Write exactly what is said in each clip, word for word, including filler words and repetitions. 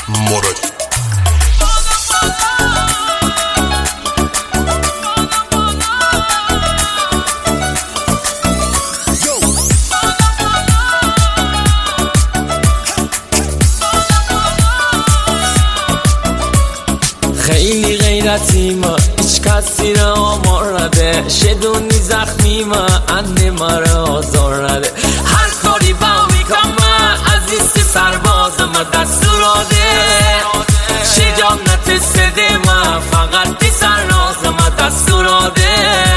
مرادی. خیلی غیرتی ما هیچ کسی را آمار نده، شدونی زخمی ما انده مرا آزار نده. هر کاری با میکنم عزیز سرباز ما دستوراده، شجاعت سده ما فقط بی سر راز ما دستوراده.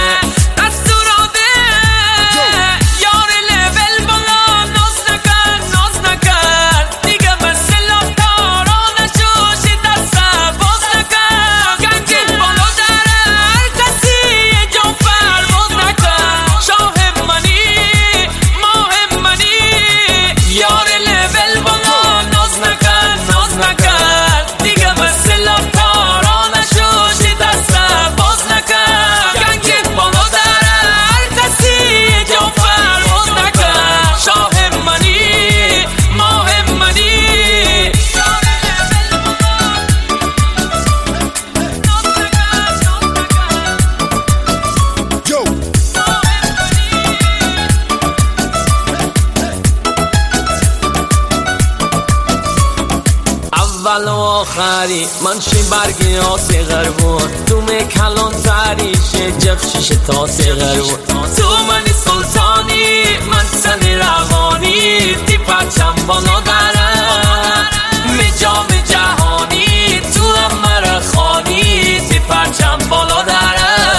اول و آخری من شی برگی آسی غربون، تو می کلان تری شی جفشیش تاسی غربون. تو منی سلطانی من سنی روانی، تی پرچم بالا دارم می جام جهانی، تو هم مرا خانی تی پرچم بالا دارم.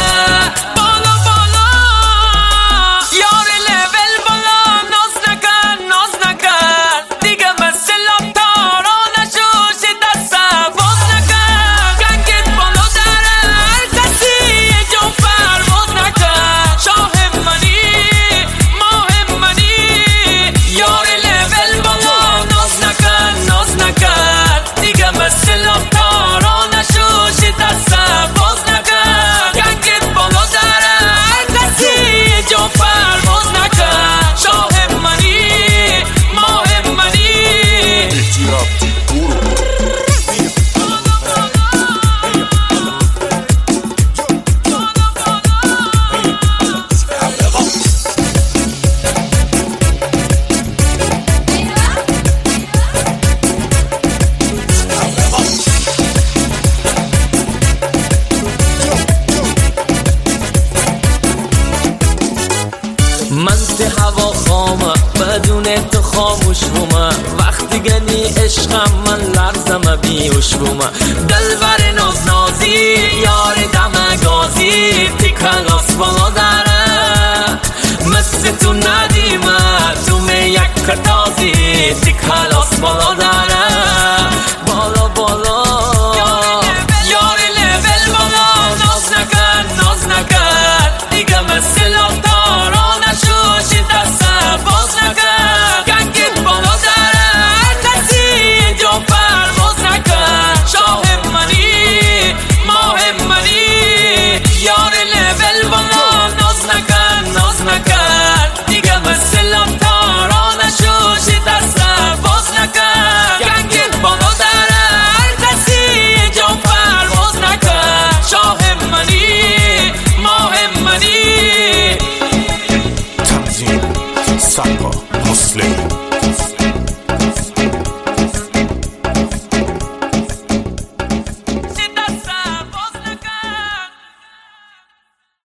من ته هوا خامه بدون تو خاموش بومه، وقتی گنی عشقم من لرزم بیوش بومه. دلبر ناز نازی یار دم گازی تی کلاس بالا داره، مثل تو ندیمه تو می یک کتازی تی کلاس بالا داره. بالا بالا یار لیول بالا، ناز نکن ناز نکن دیگه مثل آتاران شوشی دست باز نکن. گنگت بالا داره هر کسی جا پرواز نکن. شاه منی ماه منی یار لیول بالا، ناز نکن ناز نکن دیگه مثل آتاران شوشی دست باز نکن. گنگت بالا داره هر کسی جا پرواز نکن. شاه منی ماه منی Sapa Muslim